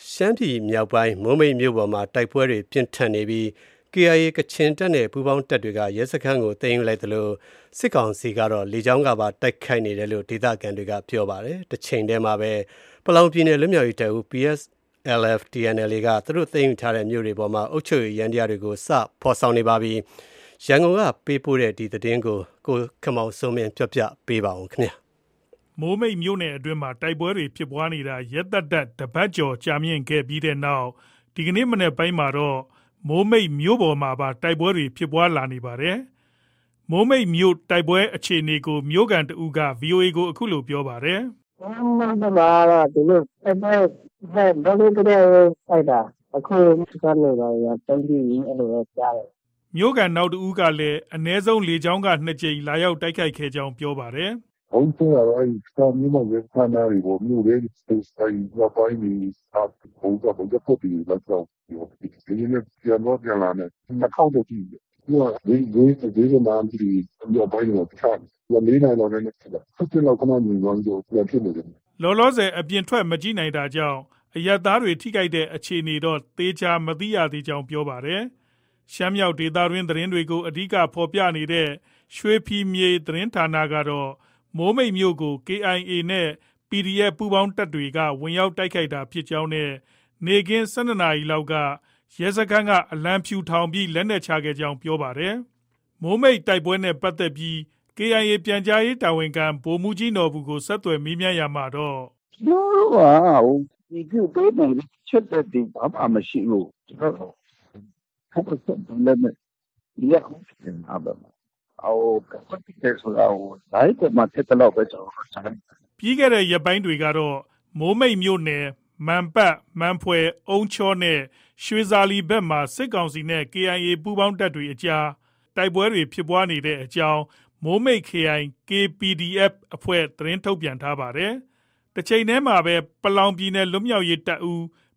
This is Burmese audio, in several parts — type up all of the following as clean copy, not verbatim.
ရှမ်းပြည်မြောက်ပိုင်းမိုးမိတ်မြို့ပေါ်မှာတိုက်ပွဲတွေပြင်းထန်နေပြီး KIA ကချင်တပ်နဲ့ပူးပေါင်းတပ်တွေကရဲစခန်းကိုသိမ်းယူလိုက်သလိုစစ်ကောင်စီကတော့လေကြောင်းကပါတိုက်ခိုက်နေတယ်လို့ဒေသခံတွေကပြောပါတယ်။တစ်ချိန်တည်းမှာပဲပလောင်ပြည်နယ်လွတ်မြောက်ရေးတပ်ဦး PSLF TNLA ကသူတို့သိမ်းယူထားတဲ့မြို့တွေပေါ်မှာအုပ်ချုပ်ရေးယန္တရားတွေကိုစဖော်ဆောင်နေပါပြီ။ရန်ကုန်ကပေးပို့တဲ့ဒီသတင်းကိုခမောင်စိုးမင်းပြောပြပေးပါဦးခင်ဗျာ။မိုးမိတ်မြို့နယ်အတွင်းမှာတိုက်ပွဲတွေဖြစ်ပွားနေတာရက်သက်တပတ်ကျော်ကြာမြင့်ခဲ့ပြီးတဲ့နောက်ဒီကနေ့မနေ့ပိုင်းမှာတော့မိုးမိတ်မြို့ပေါ်မှာပါတိုက်ပွဲတွေဖြစ်ပွားလာနေပါတယ်။မိုးမိတ်မြို့တိုက်ပွဲအခြေအနေကိုမြို့ကန်တဦးက VOA ကိုအခုလိုပြောပါတယ်။တော့ဒီလိုတိုက်ပွဲဘယ်လိုတည်းတိုက်တာအခုကနေပါရတုံးပြီးအဲ့လိုပဲကြားတယ်။မြို့ကန်နောက်တဦးကလည်းအ ਨੇ ဆုံးလေကြောင်းက2ကြိမ်လာရောက်တိုက်ခိုက်ခဲ့ကြောင်းပြောပါတယ်။ဟုတ်ကဲ့အဲ့ဒီစမျိုးမှာပဲခါနာရီကိုမြို့ရဲ့ဆိုင်ရပိုင်းဒီအပေါ်ကဘယ်တော့ဒီလောက်တော့ဒီနေ့ပြန်တော့ပြန်လာတယ်နှာခေါင်းတော့ကြည့်တယ်။ဒီမှာဒီမြို့ပိုင်းတော့ချားတယ်။ဒီနေ့တော့လည်းဆက်လက်လောက်ကနေဝင်တော့ပြန်ဖြစ်နေတယ်။လောလောဆယ်အပြင်ထွက်မကြည့်နိုင်တာကြောင့်အရပ်သားတွေထိခိုက်တဲ့အခြေအနေတော့သေချာမသိရသေးကြောင်းပြောပါတယ်။ရှမ်းမြောက်ဒေသတွင်းသတင်းတွေကိုအဓိကဖော်ပြနေတဲ့ရွှေဖီမြေသတင်းဌာနကတော့မိုးမိတ်မြို့ကို KIA နဲ့ PDF ပူးပေါင်းတပ်တွေကဝင်ရောက်တိုက်ခိုက်တာဖြစ်ကြောင်းနဲ့နေ့ခင်း12နာရီလောက်ကရဲစခန်းကအလံဖြူထောင်ပြီးလက်နက်ချခဲ့ကြောင်းပြောပါတယ်။မိုးမိတ်တိုက်ပွဲနဲ့ပတ်သက်ပြီး KIA ပြန်ကြားရေးတာဝန်ခံဗိုလ်မှူးကြီးနော်ဘူးကိုဆက်သွယ်မေးမြန်းရမှာတော့ဒီပြုတ်ပေးတယ်ချက်တဲ့ဘာမှမရှိဘူးကျွန်တော်ဆက်တယ်လည်းဒီရက်အဘအော်ကပတ်တဲ့ဆိုတာဟိုတိုင်းကမှတက်တော့ပဲကျွန်တော်ဆက်ပြီးခဲ့တဲ့ရက်ပိုင်းတွေကတော့မိုးမိတ်မြို့နယ်မန်ပတ်မန်ဖွယ်အုံချောနဲ့ရွှေဇာလီဘက်မှာစစ်ကောင်စီနဲ့ KIA ပူးပေါင်းတပ်တွေအကြားတိုက်ပွဲတွေဖြစ်ပွားနေတဲ့အကြောင်းမိုးမိတ် KI KPDF အဖွဲ့သတင်းထုတ်ပြန်ထားပါတယ်။တစ်ချိန်တည်းမှာပဲပလောင်ပြည်နယ်လွတ်မြောက်ရေးတပ်ဦး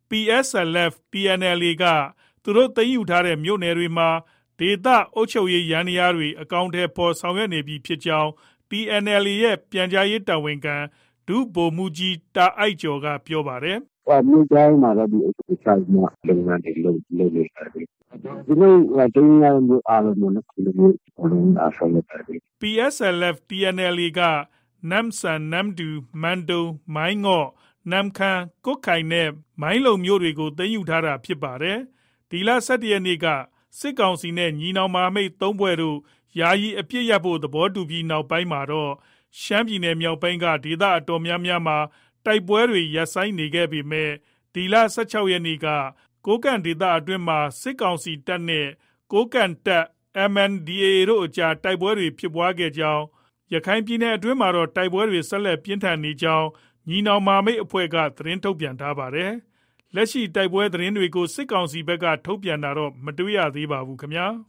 PSLF TNLA ကသူတို့သိမ်းယူထားတဲ့မြို့နယ်တွေမှာဒေသအုပ်ချုပ်ရေးယန္တရားတွေအကောင့်ထဲပေါ်ဆောင်ရွက်နေပြီဖြစ်ကြောင်း TNLA ရဲ့ပြန်ကြားရေးတာဝန်ခံဒုဗိုလ်မှူးကြီးတာအိုက်ကျော်ကပြောပါတယ်။မြို့တိုင်းမှာတော့ဒီအဆိုင်မှာလုပ်ငန်းတွေလုပ်နေတယ်ဒီလိုတင်းရမျိုးအားလုံးနဲ့ဒီလိုမျိုးအားဆောင်နေတယ် PSLF TNLA ကနမ်ဆန်နမ်ဒူမန်တုံမိုင်းငေါ့နမ်ခမ်းကုတ်ခိုင်နဲ့မိုင်းလုံမျိုးတွေကိုသိမ်းယူထားတာဖြစ်ပါတယ်။ဒီလ17ရက်နေ့ကစစ်ကောင်စီနဲ့ညီနောင်မဟာမိတ်3ဘွဲ့တို့ယာယီအပြစ်ရပ်ဖို့သဘောတူပြီးနောက်ပိုင်းမှာတော့ရှမ်းပြည်နယ်မြောက်ပိုင်းကဒေသအတော်များများမှာတိုက်ပွဲတွေရပ်ဆိုင်းနေခဲ့ပေမဲ့ဒီလ16ရက်နေ့ကကိုကန့်ဒေသအတွင်းမှာစစ်ကောင်စီတပ်နဲ့ကိုကန့်တပ် MNDAA တို့အကြားတိုက်ပွဲတွေဖြစ်ပွားခဲ့ကြောင်းရခိုင်ပြည်နယ်အတွင်းမှာတော့တိုက်ပွဲတွေဆက်လက်ပြင်းထန်နေကြောင်းညီနောင်မဟာမိတ်အဖွဲ့ကသတင်းထုတ်ပြန်ထားပါတယ်။လက်ရှိတိုက်ပွဲသတင်းတွေကိုစစ်ကောင်စီဘက်ကထုတ်ပြန်တာတော့မတွေ့ရသေးပါဘူးခင်ဗျာ။